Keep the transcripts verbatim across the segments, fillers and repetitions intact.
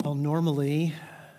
Well, normally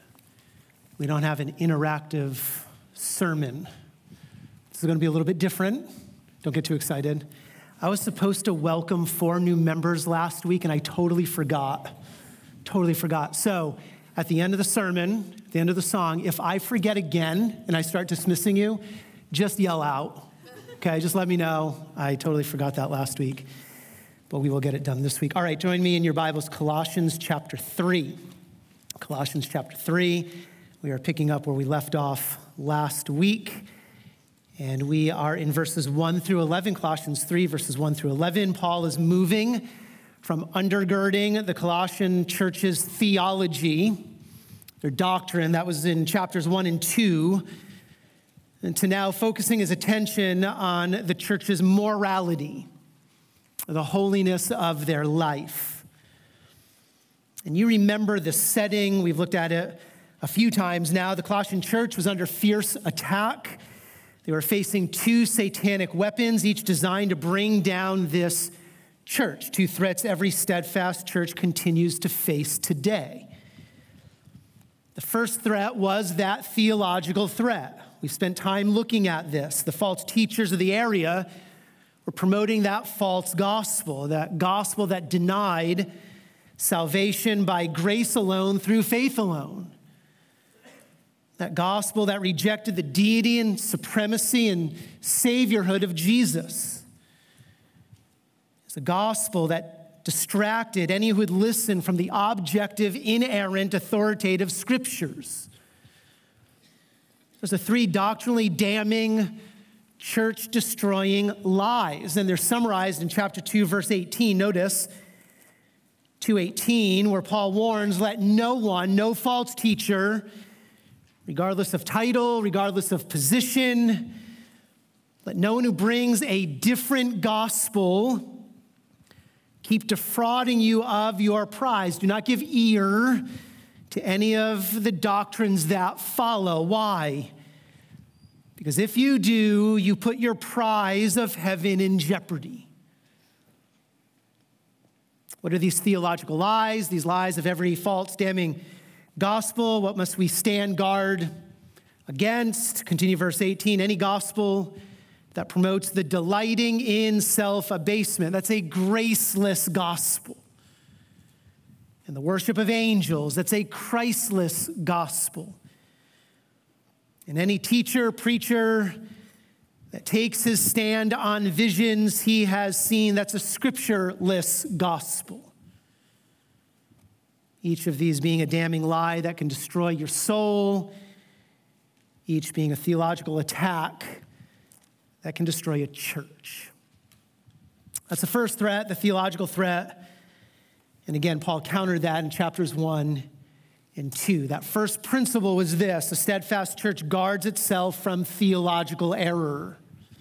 we don't have an interactive sermon. This is going to be a little bit different. Don't get too excited. I was supposed to welcome four new members last week, and I totally forgot. Totally forgot. So at the end of the sermon, at the end of the song, if I forget again and I start dismissing you, just yell out. Okay, just let me know. I totally forgot that last week, but we will get it done this week. All right, join me in your Bibles, Colossians chapter three. Colossians chapter three. We are picking up where we left off last week, and we are in verses one through eleven. Colossians three, verses one through eleven. Paul is moving from undergirding the Colossian church's theology, their doctrine that was in chapters one and two, and to now focusing his attention on the church's morality, the holiness of their life. And you remember the setting. We've looked at it a few times now. The Colossian church was under fierce attack. They were facing two satanic weapons, each designed to bring down this church. Two threats every steadfast church continues to face today. The first threat was that theological threat. We've spent time looking at this. The false teachers of the area were promoting that false gospel, that gospel that denied salvation by grace alone through faith alone. That gospel that rejected the deity and supremacy and saviorhood of Jesus. It's a gospel that distracted any who would listen from the objective, inerrant, authoritative scriptures. There's the three doctrinally damning, church-destroying lies, and they're summarized in chapter two, verse eighteen. Notice two eighteen, where Paul warns, let no one, no false teacher, regardless of title, regardless of position, let no one who brings a different gospel keep defrauding you of your prize. Do not give ear to any of the doctrines that follow. Why? Because if you do, you put your prize of heaven in jeopardy. What are these theological lies? These lies of every false, damning gospel. What must we stand guard against? Continue verse eighteen. Any gospel that promotes the delighting in self-abasement. That's a graceless gospel. And the worship of angels. That's a Christless gospel. And any teacher, preacher that takes his stand on visions he has seen, that's a scriptureless gospel. Each of these being a damning lie that can destroy your soul, each being a theological attack that can destroy a church. That's the first threat, the theological threat. And again, Paul countered that in chapters one and two. That first principle was this: a steadfast church guards itself from theological error.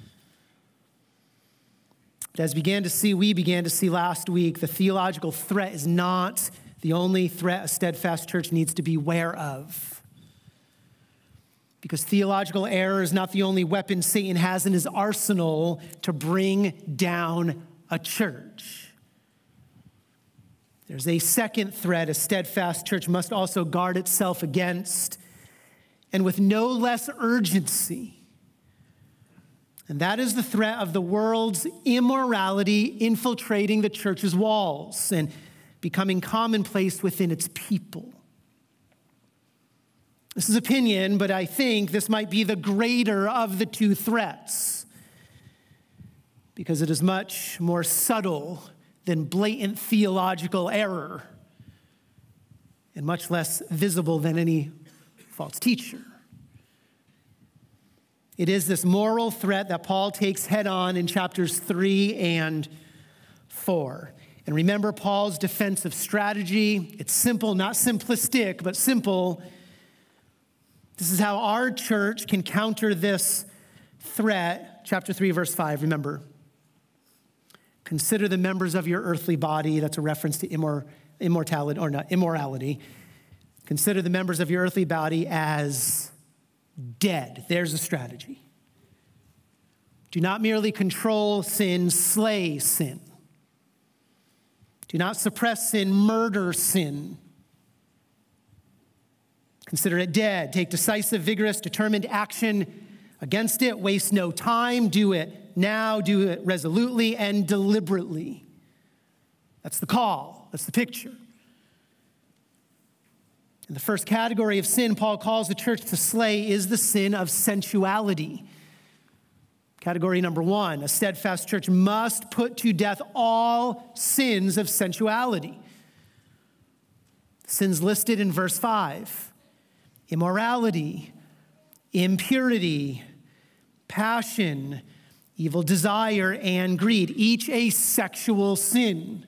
But as began to see, we began to see last week, the theological threat is not the only threat a steadfast church needs to be aware of. Because theological error is not the only weapon Satan has in his arsenal to bring down a church. There's a second threat a steadfast church must also guard itself against, and with no less urgency. And that is the threat of the world's immorality infiltrating the church's walls and becoming commonplace within its people. This is opinion, but I think this might be the greater of the two threats because it is much more subtle than blatant theological error and much less visible than any false teacher. It is this moral threat that Paul takes head on in chapters three and four. And remember Paul's defensive strategy. It's simple, not simplistic, but simple. This is how our church can counter this threat. Chapter three, verse five, remember. Consider the members of your earthly body. That's a reference to immor- immortality, or not, immorality. Consider the members of your earthly body as dead. There's a strategy. Do not merely control sin, slay sin. Do not suppress sin, murder sin. Consider it dead. Take decisive, vigorous, determined action against it. Waste no time. Do it now. Do it resolutely and deliberately. That's the call. That's the picture. And the first category of sin Paul calls the church to slay is the sin of sensuality. Category number one, a steadfast church must put to death all sins of sensuality. Sins listed in verse five: immorality, impurity, passion, evil desire, and greed, each a sexual sin.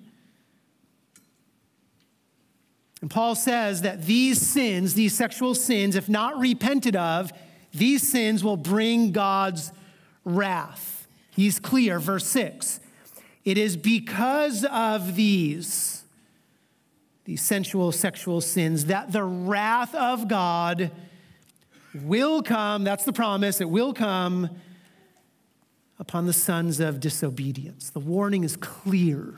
And Paul says that these sins, these sexual sins, if not repented of, these sins will bring God's wrath. He's clear, verse six. It is because of these, these sensual, sexual sins, that the wrath of God will come, that's the promise, it will come upon the sons of disobedience. The warning is clear.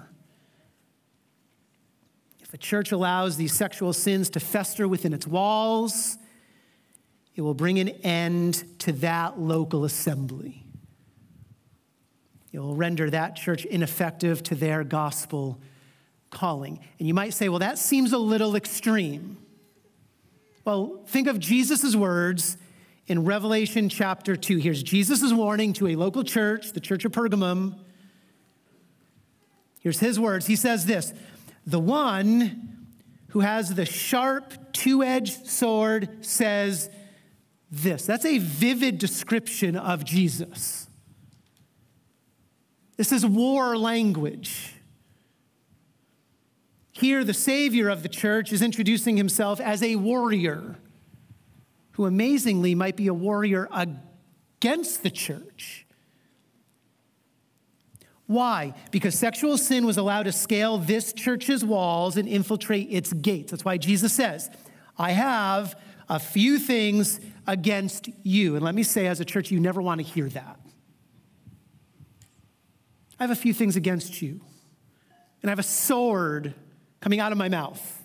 If a church allows these sexual sins to fester within its walls, it will bring an end to that local assembly. It will render that church ineffective to their gospel calling. And you might say, well, that seems a little extreme. Well, think of Jesus' words in Revelation chapter two. Here's Jesus' warning to a local church, the church of Pergamum. Here's his words. He says this: the one who has the sharp two-edged sword says this. That's a vivid description of Jesus. This is war language. Here, the Savior of the church is introducing himself as a warrior who amazingly might be a warrior against the church. Why? Because sexual sin was allowed to scale this church's walls and infiltrate its gates. That's why Jesus says, I have a few things against you. And let me say, as a church, you never want to hear that. I have a few things against you. And I have a sword coming out of my mouth.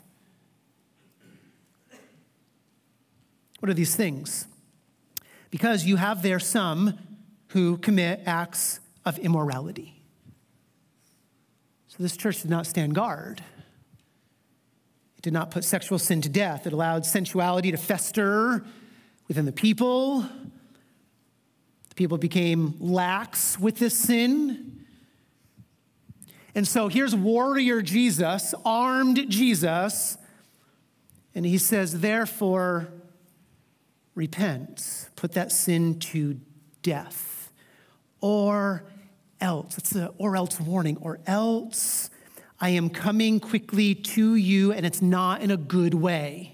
What are these things? Because you have there some who commit acts of immorality. So this church did not stand guard. It did not put sexual sin to death. It allowed sensuality to fester within the people. The people became lax with this sin. And so here's warrior Jesus, armed Jesus, and he says, therefore, repent. Put that sin to death. Or else, it's the or else warning, or else I am coming quickly to you, and it's not in a good way.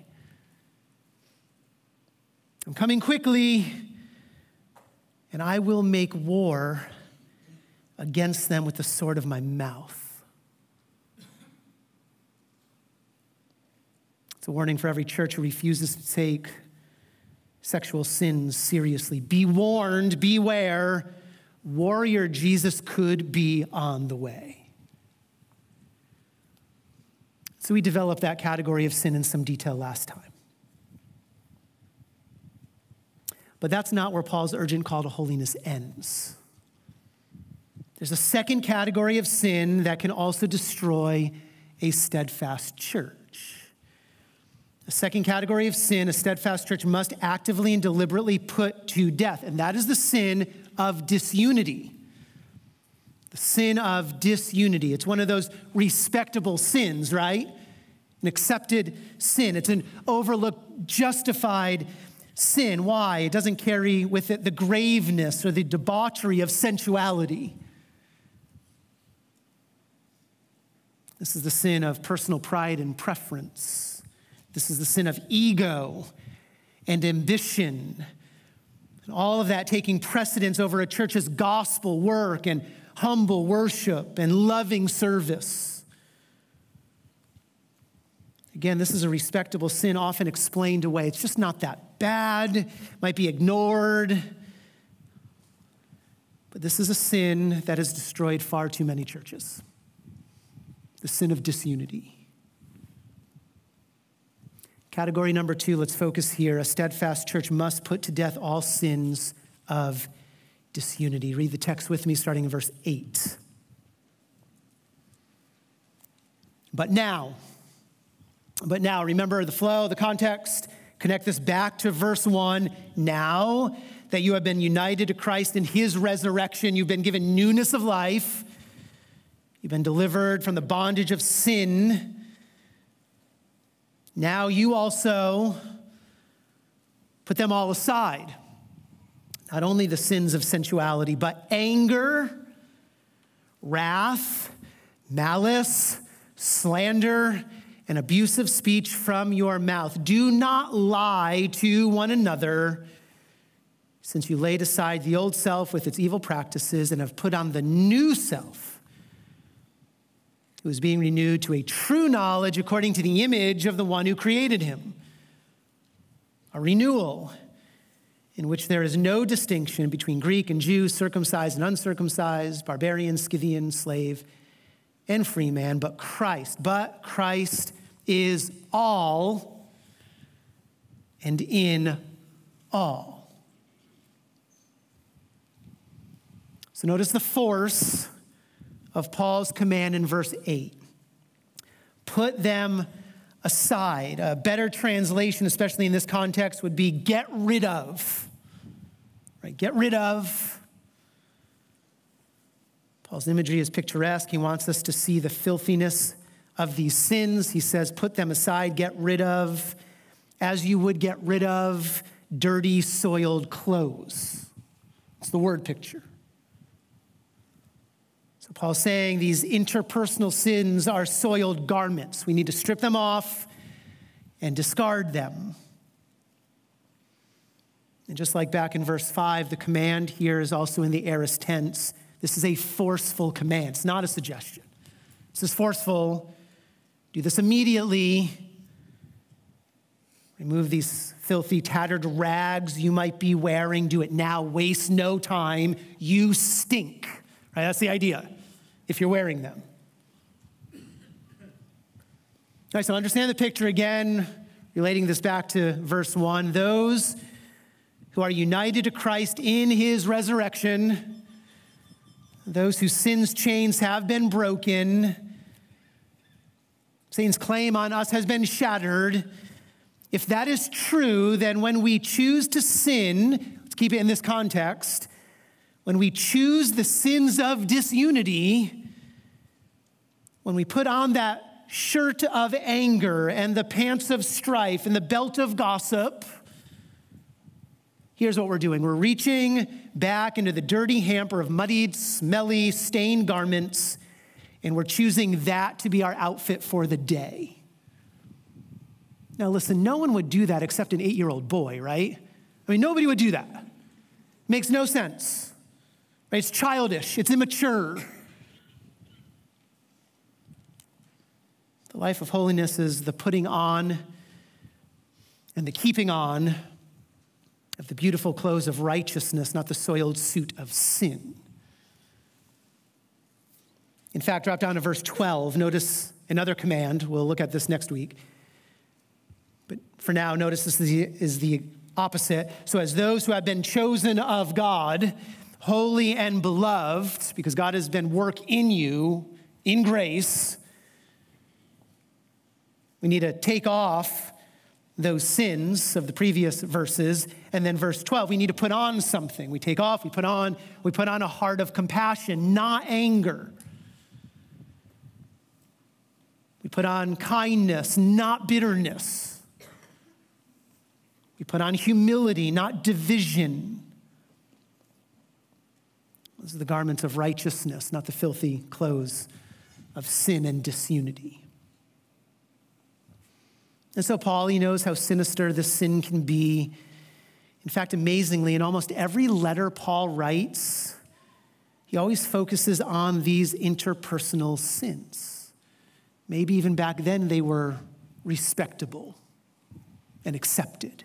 I'm coming quickly, and I will make war against them with the sword of my mouth. It's a warning for every church who refuses to take sexual sins seriously. Be warned, beware. Warrior Jesus could be on the way. So we developed that category of sin in some detail last time. But that's not where Paul's urgent call to holiness ends. There's a second category of sin that can also destroy a steadfast church. The second category of sin a steadfast church must actively and deliberately put to death, and that is the sin of disunity. The sin of disunity. It's one of those respectable sins, right? An accepted sin. It's an overlooked, justified sin. Why? It doesn't carry with it the graveness or the debauchery of sensuality. This is the sin of personal pride and preference. This is the sin of ego and ambition. And all of that taking precedence over a church's gospel work and humble worship and loving service. Again, this is a respectable sin, often explained away. It's just not that bad, might be ignored. But this is a sin that has destroyed far too many churches. The sin of disunity. Category number two, let's focus here. A steadfast church must put to death all sins of disunity. Read the text with me, starting in verse eight. But now, but now, remember the flow, the context. Connect this back to verse one. Now that you have been united to Christ in his resurrection, you've been given newness of life. You've been delivered from the bondage of sin. Now you also put them all aside. Not only the sins of sensuality, but anger, wrath, malice, slander, and abusive speech from your mouth. Do not lie to one another, since you laid aside the old self with its evil practices and have put on the new self, who is being renewed to a true knowledge according to the image of the one who created him. A renewal in which there is no distinction between Greek and Jew, circumcised and uncircumcised, barbarian, Scythian, slave, and free man, but Christ. But Christ is all and in all. So notice the force of Paul's command in verse eight. Put them aside. A better translation, especially in this context, would be get rid of. Right? Get rid of. Paul's imagery is picturesque. He wants us to see the filthiness of these sins. He says, put them aside, get rid of, as you would get rid of dirty, soiled clothes. It's the word picture. So Paul's saying these interpersonal sins are soiled garments. We need to strip them off and discard them. And just like back in verse five, the command here is also in the aorist tense. This is a forceful command. It's not a suggestion. This is forceful. Do this immediately. Remove these filthy, tattered rags you might be wearing. Do it now. Waste no time. You stink. Right? That's the idea, if you're wearing them. All right, so understand the picture again, relating this back to verse one. Those who are united to Christ in his resurrection, those whose sins' chains have been broken, Satan's claim on us has been shattered. If that is true, then when we choose to sin, let's keep it in this context, when we choose the sins of disunity, when we put on that shirt of anger and the pants of strife and the belt of gossip, here's what we're doing. We're reaching back into the dirty hamper of muddied, smelly, stained garments, and we're choosing that to be our outfit for the day. Now listen, no one would do that except an eight-year-old boy, right? I mean, nobody would do that. Makes no sense. Right? It's childish. It's immature. The life of holiness is the putting on and the keeping on of the beautiful clothes of righteousness, not the soiled suit of sin. In fact, drop down to verse twelve. Notice another command. We'll look at this next week. But for now, notice this is the, is the opposite. So as those who have been chosen of God, holy and beloved, because God has been work in you, in grace, we need to take off those sins of the previous verses. And then verse twelve, we need to put on something. We take off, we put on, we put on a heart of compassion, not anger. We put on kindness, not bitterness. We put on humility, not division. Those are the garments of righteousness, not the filthy clothes of sin and disunity. And so Paul, he knows how sinister this sin can be. In fact, amazingly, in almost every letter Paul writes, he always focuses on these interpersonal sins. Maybe even back then they were respectable and accepted.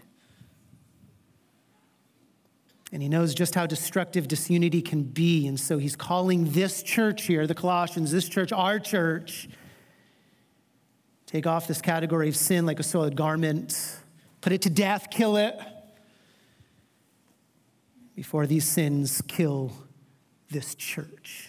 And he knows just how destructive disunity can be. And so he's calling this church here, the Colossians, this church, our church, Take off this category of sin like a soiled garment. Put it to death, kill it, before these sins kill this church.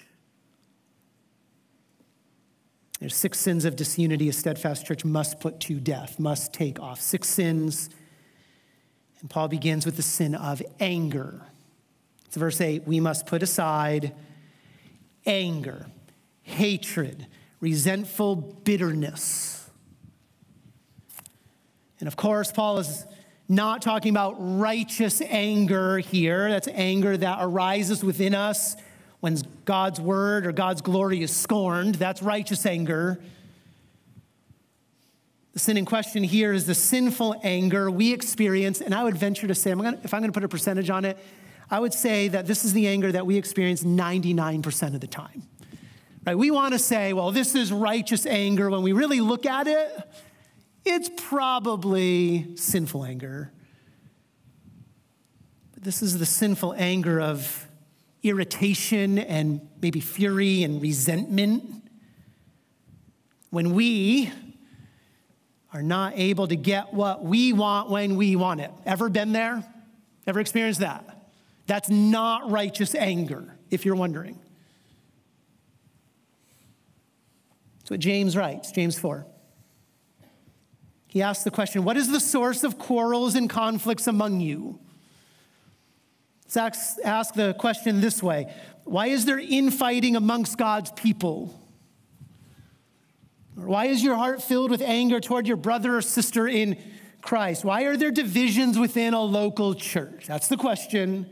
There's six sins of disunity a steadfast church must put to death, must take off. Six sins. And Paul begins with the sin of anger. It's verse eight. We must put aside anger, hatred, resentful bitterness. And of course, Paul is not talking about righteous anger here. That's anger that arises within us when God's word or God's glory is scorned. That's righteous anger. The sin in question here is the sinful anger we experience, and I would venture to say, I'm gonna, if I'm going to put a percentage on it, I would say that this is the anger that we experience ninety-nine percent of the time. Right? We want to say, well, this is righteous anger. When we really look at it, it's probably sinful anger. But this is the sinful anger of irritation and maybe fury and resentment. When we are not able to get what we want when we want it. Ever been there? Ever experienced that? That's not righteous anger, if you're wondering. That's what James writes, James four. He asks the question, what is the source of quarrels and conflicts among you? Let's ask the question this way. Why is there infighting amongst God's people? Or why is your heart filled with anger toward your brother or sister in Christ? Why are there divisions within a local church? That's the question.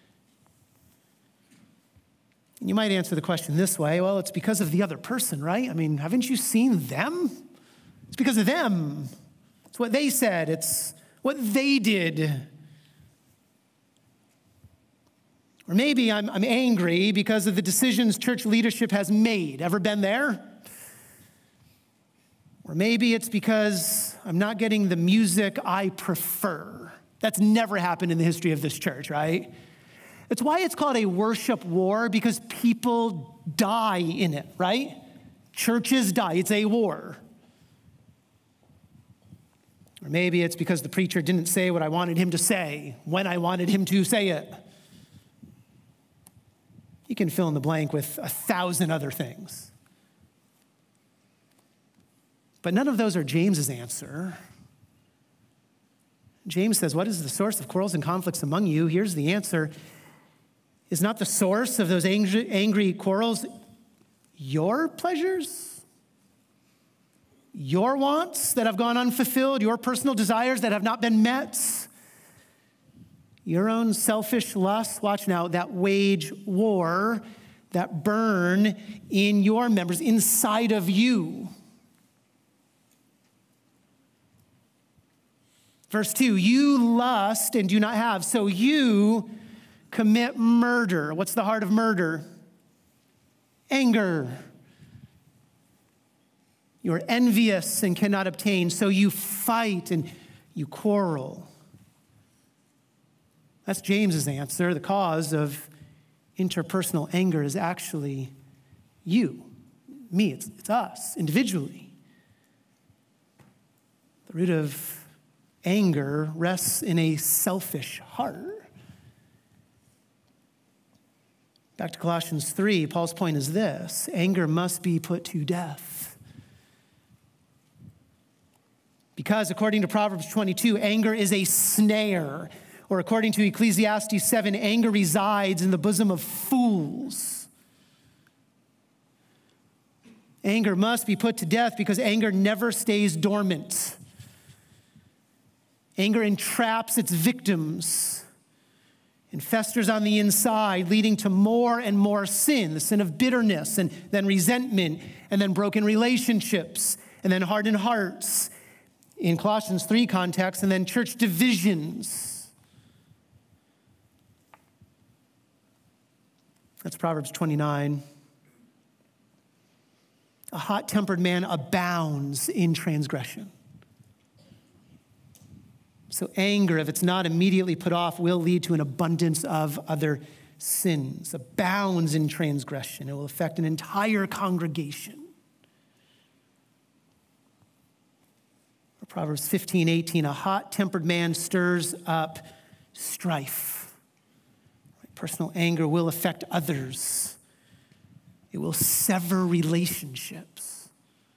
And you might answer the question this way. Well, it's because of the other person, right? I mean, haven't you seen them? It's because of them. It's what they said. It's what they did. Or maybe I'm, I'm angry because of the decisions church leadership has made. Ever been there? Or maybe it's because I'm not getting the music I prefer. That's never happened in the history of this church, right? It's why it's called a worship war, because people die in it, right? Churches die. It's a war. Or maybe it's because the preacher didn't say what I wanted him to say when I wanted him to say it. You can fill in the blank with a thousand other things. But none of those are James's answer. James says, what is the source of quarrels and conflicts among you? Here's the answer. Is not the source of those angry, angry quarrels your pleasures? Your wants that have gone unfulfilled? Your personal desires that have not been met? Your own selfish lusts, watch now, that wage war, that burn in your members, inside of you. Verse two, you lust and do not have, so you commit murder. What's the heart of murder? Anger. You're envious and cannot obtain, so you fight and you quarrel. That's James's answer. The cause of interpersonal anger is actually you, me. It's, it's us individually. The root of anger rests in a selfish heart. Back to Colossians three, Paul's point is this: anger must be put to death. Because according to Proverbs twenty-two, anger is a snare. Or according to Ecclesiastes seven, anger resides in the bosom of fools. Anger must be put to death because anger never stays dormant. Anger entraps its victims and festers on the inside, leading to more and more sin, the sin of bitterness, and then resentment, and then broken relationships, and then hardened hearts in Colossians three context, and then church divisions. That's Proverbs twenty-nine. A hot-tempered man abounds in transgression. So anger, if it's not immediately put off, will lead to an abundance of other sins. Abounds in transgression. It will affect an entire congregation. Proverbs fifteen eighteen, a hot-tempered man stirs up strife. Personal anger will affect others. It will sever relationships.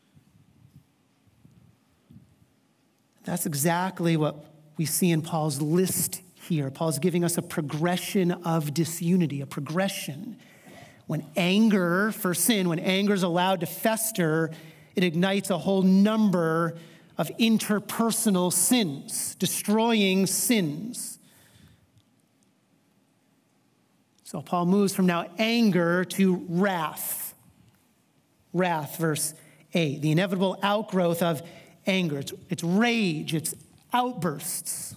That's exactly what we see in Paul's list here. Paul's giving us a progression of disunity, a progression. When anger for sin, when anger is allowed to fester, it ignites a whole number of interpersonal sins, destroying sins. So Paul moves from now anger to wrath. Wrath, verse eight, the inevitable outgrowth of anger. It's, it's rage, it's outbursts.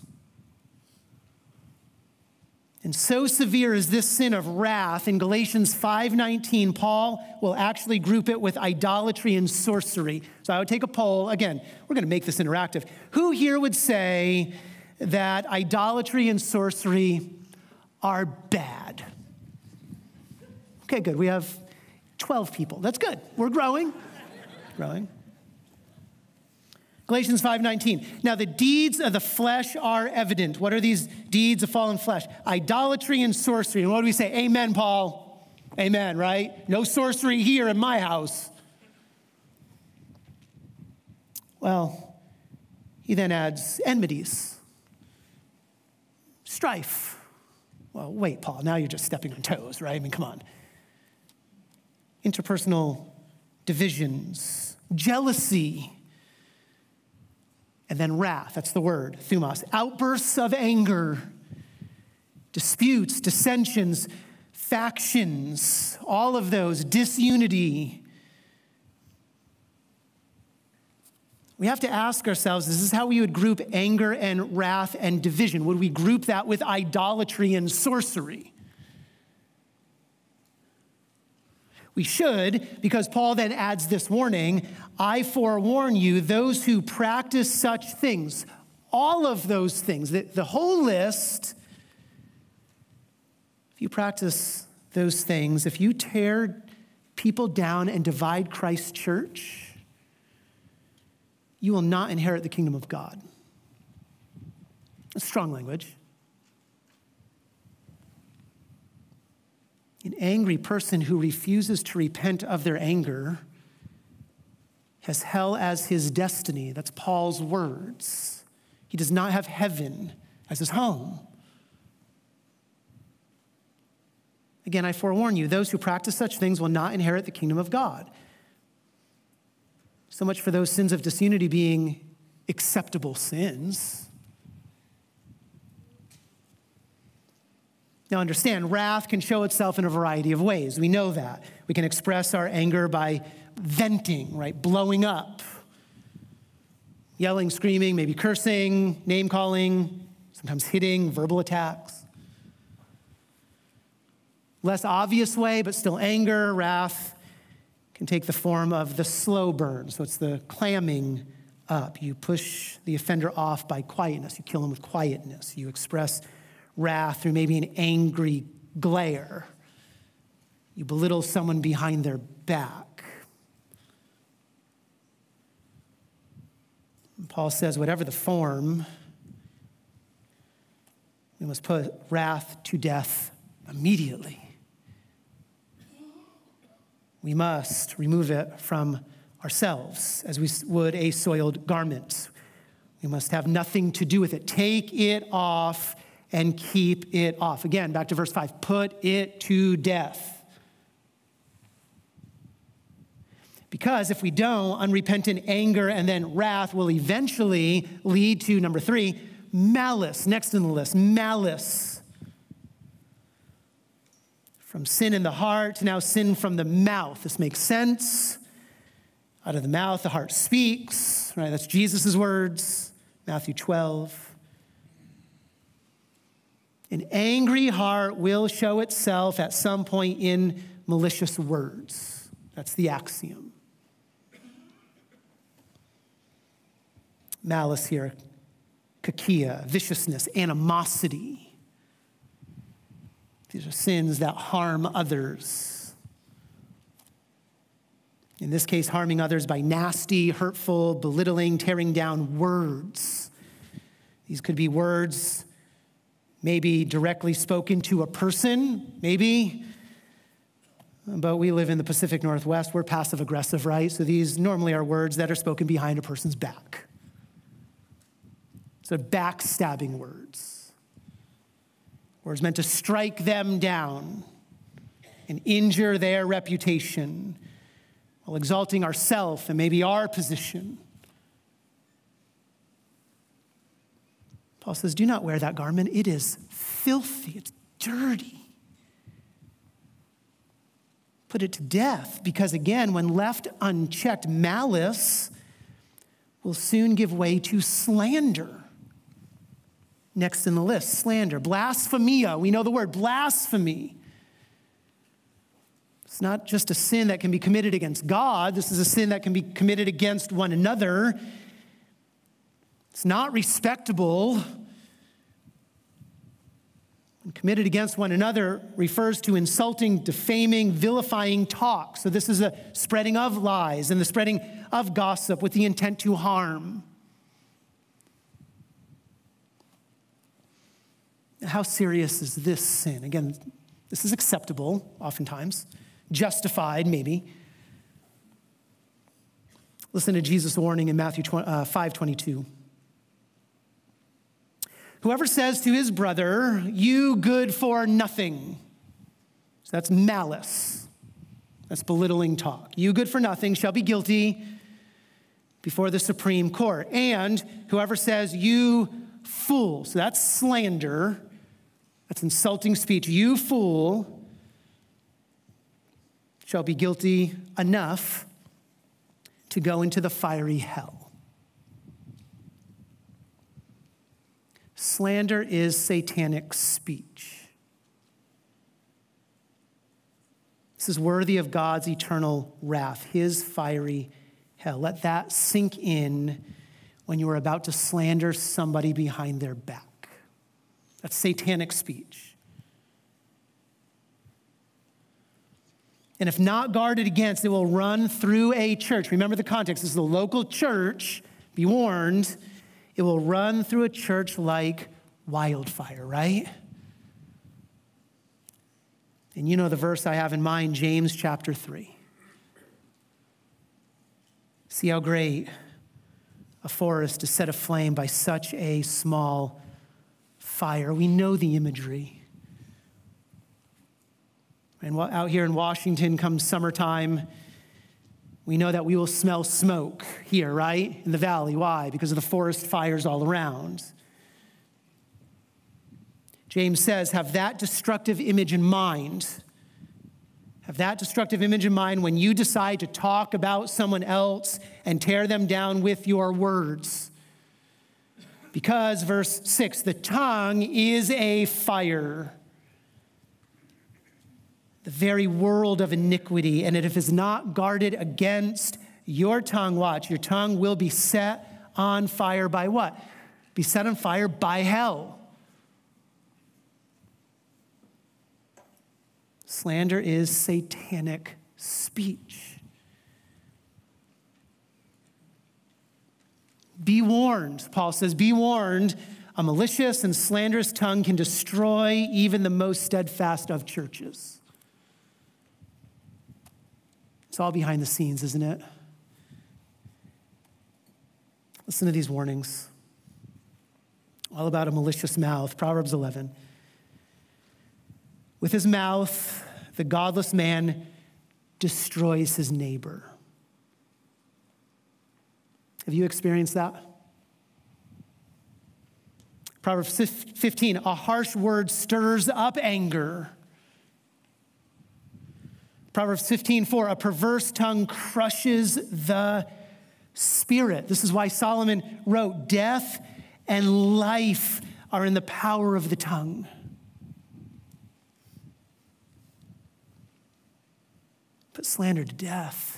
And so severe is this sin of wrath, in Galatians five nineteen, Paul will actually group it with idolatry and sorcery. So I would take a poll. Again, we're going to make this interactive. Who here would say that idolatry and sorcery are bad? Okay, good. We have twelve people. That's good. We're growing. Growing. Galatians five nineteen. Now the deeds of the flesh are evident. What are these deeds of fallen flesh? Idolatry and sorcery. And what do we say? Amen, Paul. Amen, right? No sorcery here in my house. Well, he then adds enmities, strife. Well, wait, Paul, now you're just stepping on toes, right? I mean, come on. Interpersonal divisions, jealousy, and then wrath, that's the word, thumos. Outbursts of anger, disputes, dissensions, factions, all of those, disunity. We have to ask ourselves, this is how we would group anger and wrath and division. Would we group that with idolatry and sorcery? We should, because Paul then adds this warning, I forewarn you, those who practice such things, all of those things, the, the whole list, if you practice those things, if you tear people down and divide Christ's church, you will not inherit the kingdom of God. That's strong language. An angry person who refuses to repent of their anger has hell as his destiny. That's Paul's words. He does not have heaven as his home. Again, I forewarn you, those who practice such things will not inherit the kingdom of God. So much for those sins of disunity being acceptable sins. Now understand, wrath can show itself in a variety of ways. We know that. We can express our anger by venting, right? Blowing up. Yelling, screaming, maybe cursing, name-calling, sometimes hitting, verbal attacks. Less obvious way, but still anger, wrath, can take the form of the slow burn. So it's the clamming up. You push the offender off by quietness. You kill him with quietness. You express wrath through maybe an angry glare. You belittle someone behind their back. And Paul says, whatever the form, we must put wrath to death immediately. We must remove it from ourselves as we would a soiled garment. We must have nothing to do with it. Take it off and keep it off. Again, back to verse five, put it to death. Because if we don't, unrepentant anger and then wrath will eventually lead to, number three, malice. Next in the list, malice. From sin in the heart to now sin from the mouth. This makes sense. Out of the mouth, the heart speaks. Right? That's Jesus' words, Matthew twelve. An angry heart will show itself at some point in malicious words. That's the axiom. Malice here, kakia, viciousness, animosity. These are sins that harm others. In this case, harming others by nasty, hurtful, belittling, tearing down words. These could be words maybe directly spoken to a person, maybe. But we live in the Pacific Northwest. We're passive aggressive, right? So these normally are words that are spoken behind a person's back. So backstabbing words. Words meant to strike them down and injure their reputation while exalting ourselves and maybe our position. Paul says, do not wear that garment. It is filthy. It's dirty. Put it to death, because again, when left unchecked, malice will soon give way to slander. Next in the list, slander. Blasphemia. We know the word blasphemy. It's not just a sin that can be committed against God. This is a sin that can be committed against one another. It's not respectable. When committed against one another refers to insulting, defaming, vilifying talk. So this is a spreading of lies and the spreading of gossip with the intent to harm. How serious is this sin? Again, this is acceptable oftentimes, justified maybe. Listen to Jesus' warning in Matthew five twenty-two. Whoever says to his brother, you good for nothing. So that's malice. That's belittling talk. You good for nothing shall be guilty before the Supreme Court. And whoever says, you fool. So that's slander. That's insulting speech. You fool shall be guilty enough to go into the fiery hell. Slander is satanic speech. This is worthy of God's eternal wrath, his fiery hell. Let that sink in when you are about to slander somebody behind their back. That's satanic speech. And if not guarded against, it will run through a church. Remember the context. This is a local church. Be warned. It will run through a church like wildfire, right? And you know the verse I have in mind, James chapter three. See how great a forest is set aflame by such a small fire. We know the imagery. And out here in Washington comes summertime, we know that we will smell smoke here, right? In the valley. Why? Because of the forest fires all around. James says, have that destructive image in mind. Have that destructive image in mind when you decide to talk about someone else and tear them down with your words. Because, verse six, the tongue is a fire, the very world of iniquity, and if it is not guarded against your tongue, watch, your tongue will be set on fire by what? Be set on fire by hell. Slander is satanic speech. Be warned, Paul says, be warned. A malicious and slanderous tongue can destroy even the most steadfast of churches. It's all behind the scenes, isn't it? Listen to these warnings. All about a malicious mouth. Proverbs eleven. With his mouth, the godless man destroys his neighbor. Have you experienced that? Proverbs fifteen, a harsh word stirs up anger. Proverbs fifteen four, a perverse tongue crushes the spirit. This is why Solomon wrote, death and life are in the power of the tongue. Put slander to death.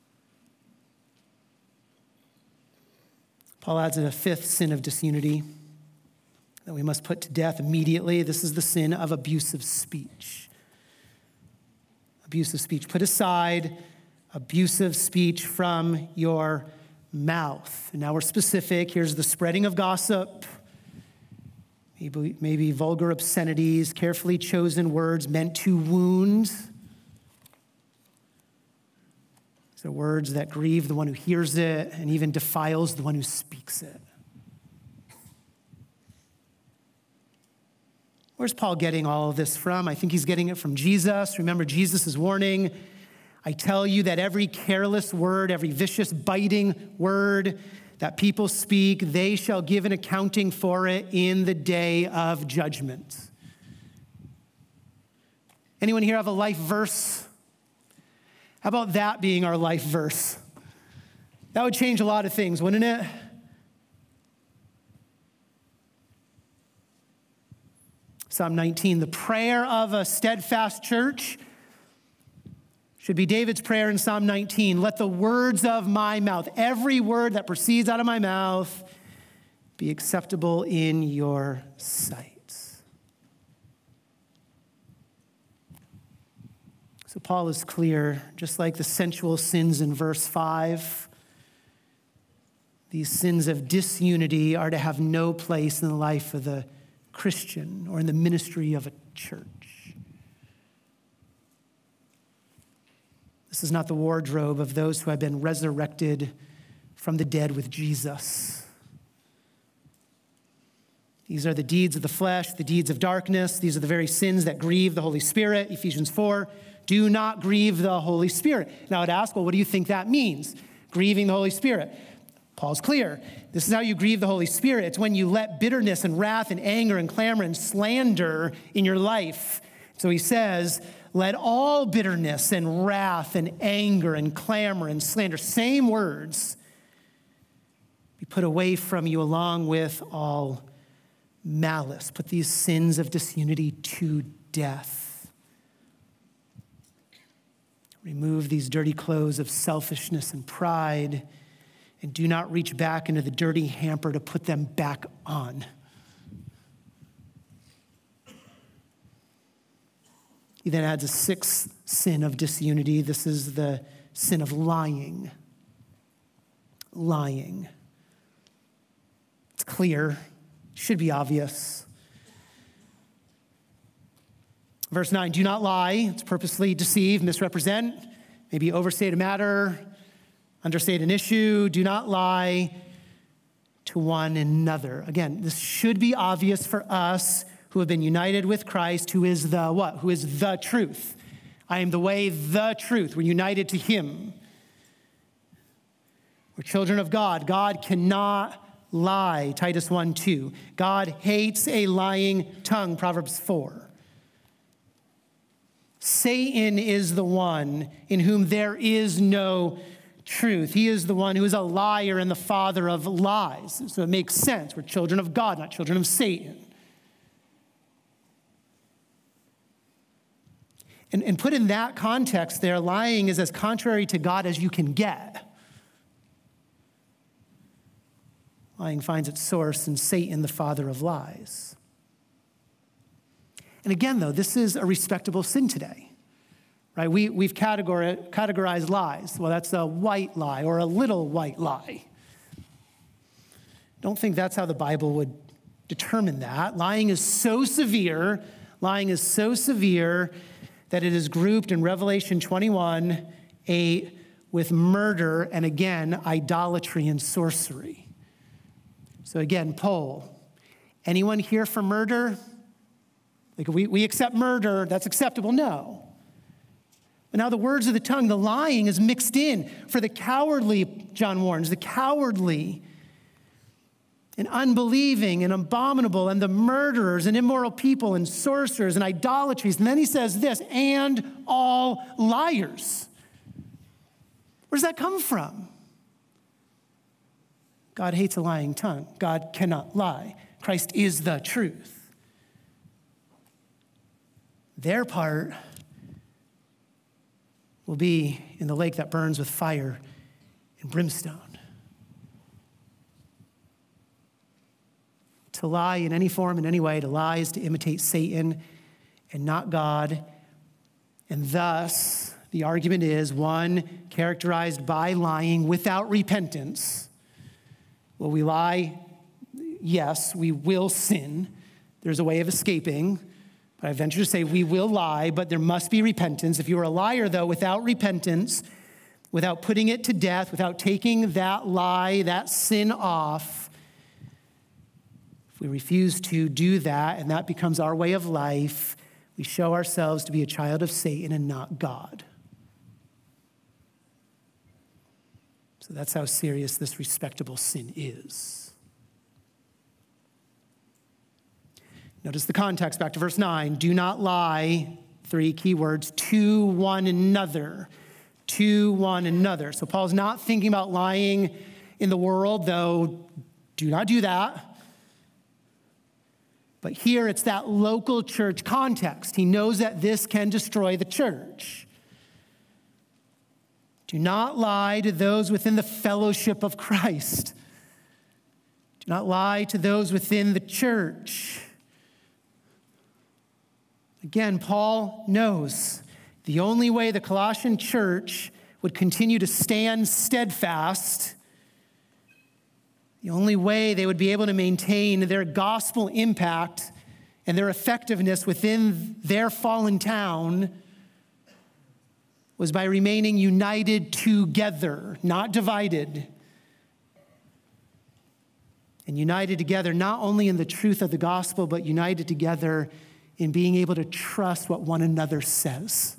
Paul adds a fifth sin of disunity that we must put to death immediately. This is the sin of abusive speech. Abusive speech. Put aside abusive speech from your mouth. And now we're specific. Here's the spreading of gossip, maybe, maybe vulgar obscenities, carefully chosen words meant to wound. These are words that grieve the one who hears it and even defiles the one who speaks it. Where's Paul getting all of this from? I think he's getting it from Jesus. Remember Jesus' warning. I tell you that every careless word, every vicious, biting word that people speak, they shall give an accounting for it in the day of judgment. Anyone here have a life verse? How about that being our life verse? That would change a lot of things, wouldn't it? Psalm nineteen, the prayer of a steadfast church should be David's prayer in Psalm nineteen. Let the words of my mouth, every word that proceeds out of my mouth, be acceptable in your sight. So Paul is clear, just like the sensual sins in verse five, these sins of disunity are to have no place in the life of the Christian or in the ministry of a church. This is not the wardrobe of those who have been resurrected from the dead with Jesus. These are the deeds of the flesh, the deeds of darkness. These are the very sins that grieve the Holy Spirit. Ephesians four, do not grieve the Holy Spirit. Now I'd ask, well, what do you think that means? Grieving the Holy Spirit. Paul's clear. This is how you grieve the Holy Spirit. It's when you let bitterness and wrath and anger and clamor and slander in your life. So he says, let all bitterness and wrath and anger and clamor and slander, same words, be put away from you along with all malice. Put these sins of disunity to death. Remove these dirty clothes of selfishness and pride, and do not reach back into the dirty hamper to put them back on. He then adds a sixth sin of disunity. This is the sin of lying. Lying. It's clear, should be obvious. Verse nine, do not lie. It's purposely deceive, misrepresent, maybe overstate a matter, understate an issue. Do not lie to one another. Again, this should be obvious for us who have been united with Christ, who is the what? Who is the truth. I am the way, the truth. We're united to him. We're children of God. God cannot lie. Titus one two. God hates a lying tongue. Proverbs four. Satan is the one in whom there is no truth. He is the one who is a liar and the father of lies. So it makes sense. We're children of God, not children of Satan. And, and put in that context there, lying is as contrary to God as you can get. Lying finds its source in Satan, the father of lies. And again, though, this is a respectable sin today, right? We, we've categori- categorized lies. Well, that's a white lie or a little white lie. Don't think that's how the Bible would determine that. Lying is so severe, lying is so severe that it is grouped in Revelation twenty-one eight with murder and, again, idolatry and sorcery. So again, poll. Anyone here for murder? Like we, we accept murder, that's acceptable? No. But now the words of the tongue, the lying is mixed in. For the cowardly, John warns, the cowardly and unbelieving and abominable and the murderers and immoral people and sorcerers and idolatries. And then he says this, and all liars. Where does that come from? God hates a lying tongue. God cannot lie. Christ is the truth. Their part will be in the lake that burns with fire and brimstone. To lie in any form, in any way, to lie is to imitate Satan and not God. And thus, The argument is one characterized by lying without repentance. Will we lie? Yes, we will sin. There's a way of escaping. But I venture to say we will lie, but there must be repentance. If you are a liar, though, without repentance, without putting it to death, without taking that lie, that sin off, if we refuse to do that and that becomes our way of life, we show ourselves to be a child of Satan and not God. So that's how serious this respectable sin is. Notice the context, back to verse nine. Do not lie, three key words, to one another. To one another. So Paul's not thinking about lying in the world, though do not do that. But here it's that local church context. He knows that this can destroy the church. Do not lie to those within the fellowship of Christ. Do not lie to those within the church. Again, Paul knows the only way the Colossian church would continue to stand steadfast, the only way they would be able to maintain their gospel impact and their effectiveness within their fallen town was by remaining united together, not divided. And united together, not only in the truth of the gospel, but united together in being able to trust what one another says.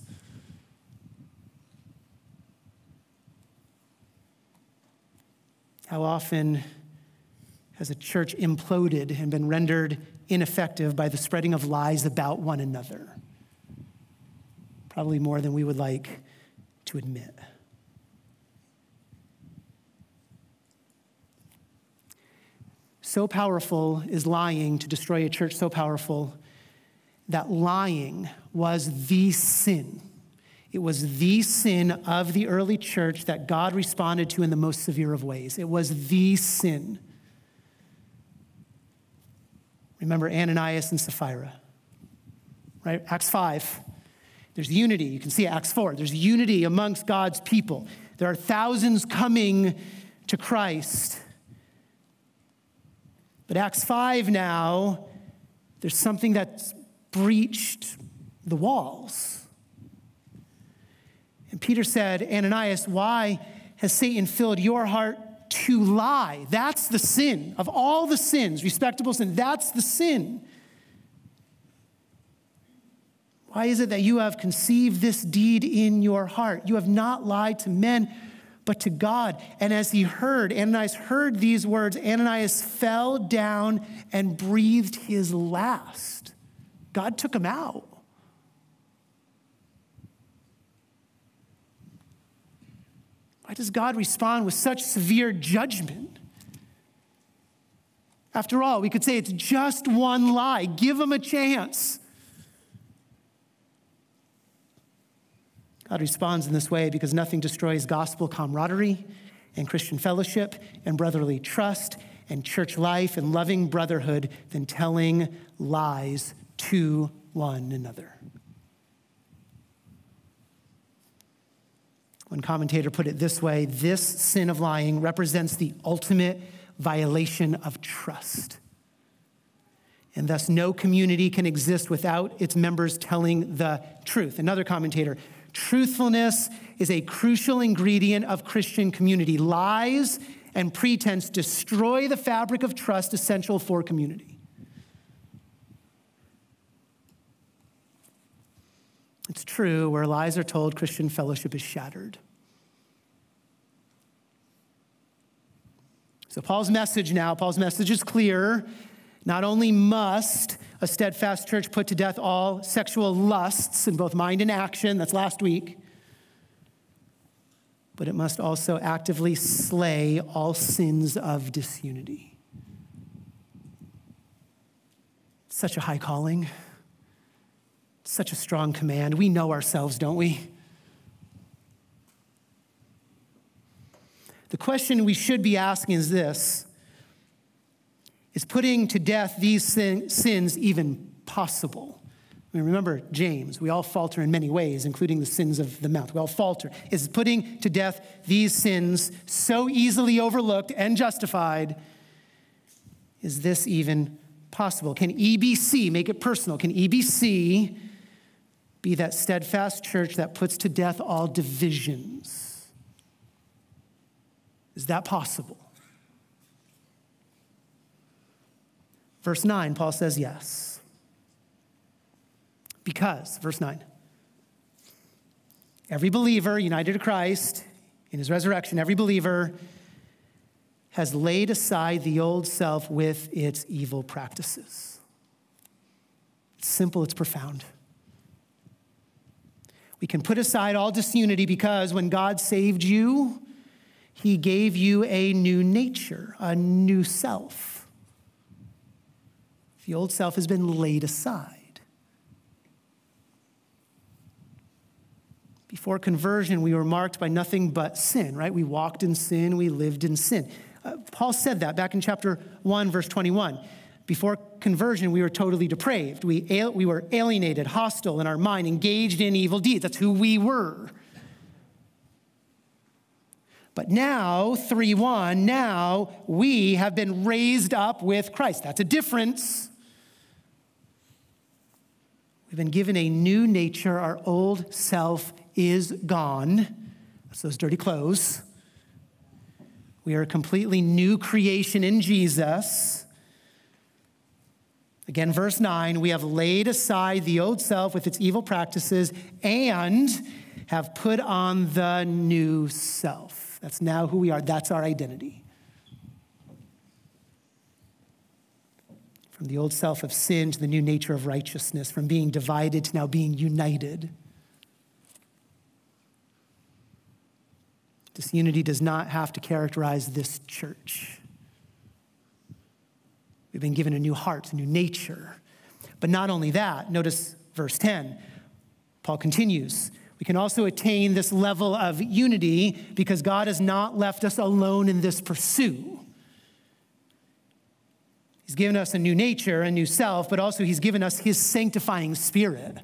How often has a church imploded and been rendered ineffective by the spreading of lies about one another? Probably more than we would like to admit. So powerful is lying to destroy a church, so powerful that lying was the sin. It was the sin of the early church that God responded to in the most severe of ways. It was the sin. Remember Ananias and Sapphira, right? Acts five. There's unity. You can see Acts four. There's unity amongst God's people. There are thousands coming to Christ. But Acts five now, there's something that's breached the walls. And Peter said, Ananias, why has Satan filled your heart to lie? That's the sin. Of all the sins, respectable sin, that's the sin. Why is it that you have conceived this deed in your heart? You have not lied to men, but to God. And as he heard, Ananias heard these words, Ananias fell down and breathed his last. God took him out. Why does God respond with such severe judgment? After all, we could say it's just one lie. Give him a chance. God responds in this way because nothing destroys gospel camaraderie and Christian fellowship and brotherly trust and church life and loving brotherhood than telling lies to one another. One commentator put it this way: this sin of lying represents the ultimate violation of trust. And thus no community can exist without its members telling the truth. Another commentator: truthfulness is a crucial ingredient of Christian community. Lies and pretense destroy the fabric of trust essential for community. It's true, where lies are told, Christian fellowship is shattered. So Paul's message now, Paul's message is clear. Not only must a steadfast church put to death all sexual lusts in both mind and action, that's last week, but it must also actively slay all sins of disunity. Such a high calling. Such a strong command. We know ourselves, don't we? The question we should be asking is this: is putting to death these sin, sins even possible? I mean, remember James, we all falter in many ways, including the sins of the mouth. We all falter. Is putting to death these sins so easily overlooked and justified? Is this even possible? Can E B C, make it personal, can E B C be that steadfast church that puts to death all divisions? Is that possible? Verse nine, Paul says yes. Because, verse nine, every believer united to Christ in his resurrection, every believer has laid aside the old self with its evil practices. It's simple, it's profound. We can put aside all disunity because when God saved you, he gave you a new nature, a new self. The old self has been laid aside. Before conversion, we were marked by nothing but sin, right? We walked in sin, we lived in sin. Uh, Paul said that back in chapter one, verse twenty-one. Before conversion, we were totally depraved. We, al- we were alienated, hostile in our mind, engaged in evil deeds. That's who we were. But now, three one, now we have been raised up with Christ. That's a difference. We've been given a new nature. Our old self is gone. That's those dirty clothes. We are a completely new creation in Jesus. Again, verse nine, we have laid aside the old self with its evil practices and have put on the new self. That's now who we are. That's our identity. From the old self of sin to the new nature of righteousness, from being divided to now being united. Disunity does not have to characterize this church. We've been given a new heart, a new nature. But not only that, notice verse ten. Paul continues. We can also attain this level of unity because God has not left us alone in this pursuit. He's given us a new nature, a new self, but also he's given us his sanctifying spirit.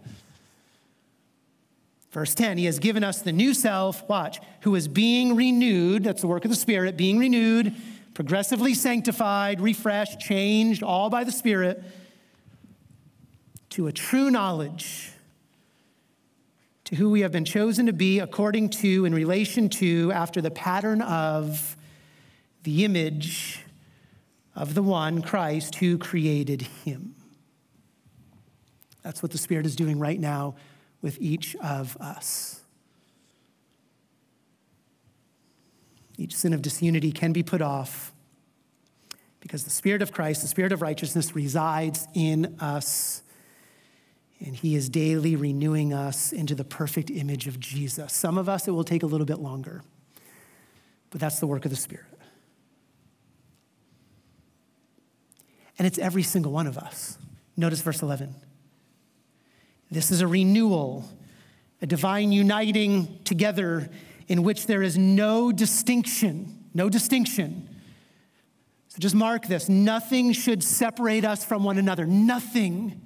Verse ten, he has given us the new self, watch, who is being renewed, that's the work of the Spirit, being renewed, progressively sanctified, refreshed, changed, all by the Spirit, to a true knowledge, to who we have been chosen to be according to, in relation to, after the pattern of the image of the one, Christ, who created him. That's what the Spirit is doing right now with each of us. Each sin of disunity can be put off because the Spirit of Christ, the Spirit of righteousness, resides in us, and he is daily renewing us into the perfect image of Jesus. Some of us, it will take a little bit longer, but that's the work of the Spirit. And it's every single one of us. Notice verse eleven. This is a renewal, a divine uniting together in which there is no distinction, no distinction. So just mark this. Nothing should separate us from one another. Nothing.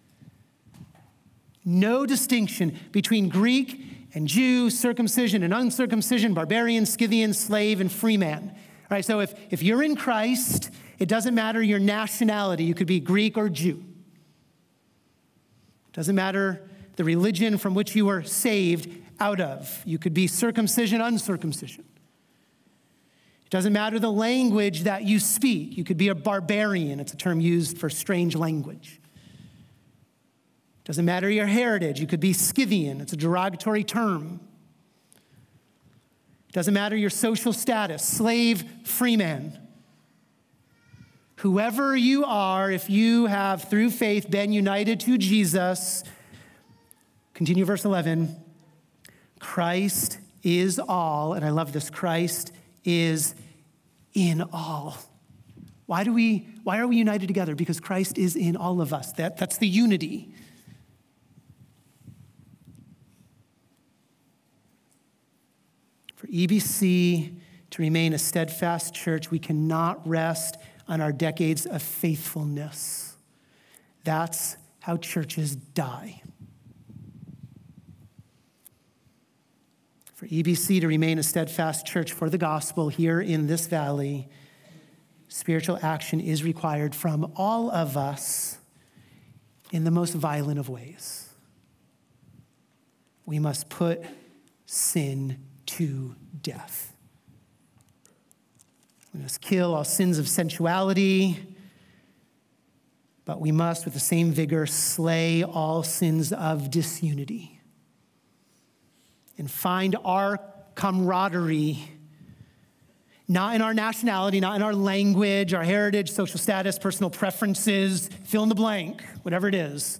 No distinction between Greek and Jew, circumcision and uncircumcision, barbarian, Scythian, slave, and free man. All right, so if, if you're in Christ, it doesn't matter your nationality. You could be Greek or Jew. Doesn't matter the religion from which you were saved out of. You could be circumcision, uncircumcision. It doesn't matter the language that you speak. You could be a barbarian. It's a term used for strange language. Doesn't matter your heritage. You could be Scythian. It's a derogatory term. Doesn't matter your social status, slave, free man. Whoever you are, if you have, through faith, been united to Jesus, continue verse eleven, Christ is all, and I love this, Christ is in all. Why do we, why are we united together? Because Christ is in all of us. That, that's the unity. For E B C to remain a steadfast church, we cannot rest on our decades of faithfulness. That's how churches die. For E B C to remain a steadfast church for the gospel here in this valley, spiritual action is required from all of us in the most violent of ways. We must put sin to death. We must kill all sins of sensuality, but we must, with the same vigor, slay all sins of disunity and find our camaraderie not in our nationality, not in our language, our heritage, social status, personal preferences, fill in the blank, whatever it is.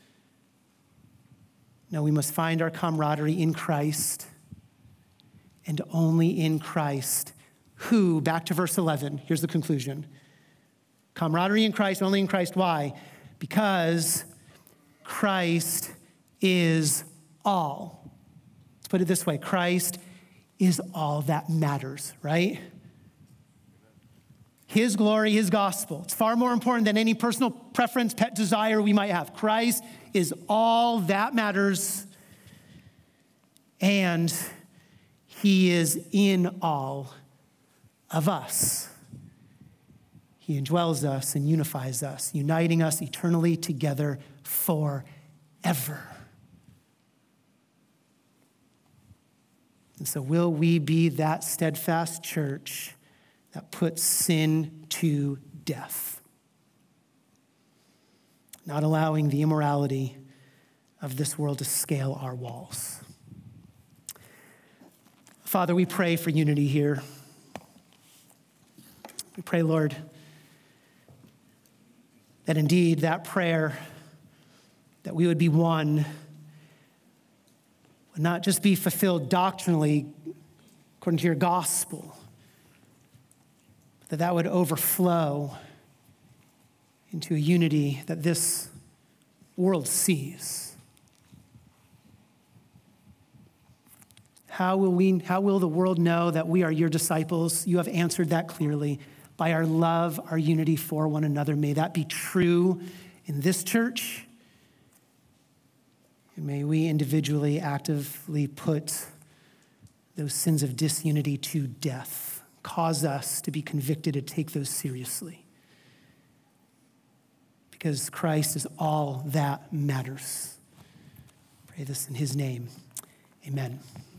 No, we must find our camaraderie in Christ, and only in Christ, who, back to verse eleven, here's the conclusion. Camaraderie in Christ, only in Christ. Why? Because Christ is all. Let's put it this way. Christ is all that matters, right? His glory, his gospel. It's far more important than any personal preference, pet desire we might have. Christ is all that matters, and he is in all of us. He indwells us and unifies us, uniting us eternally together forever. And so will we be that steadfast church that puts sin to death, not allowing the immorality of this world to scale our walls? Father, we pray for unity here. We pray, Lord, that indeed that prayer, that we would be one, would not just be fulfilled doctrinally according to your gospel, but that that would overflow into a unity that this world sees. How will we, how will the world know that we are your disciples? You have answered that clearly. By our love, our unity for one another. May that be true in this church. And may we individually actively put those sins of disunity to death. Cause us to be convicted to take those seriously. Because Christ is all that matters. Pray this in his name. Amen.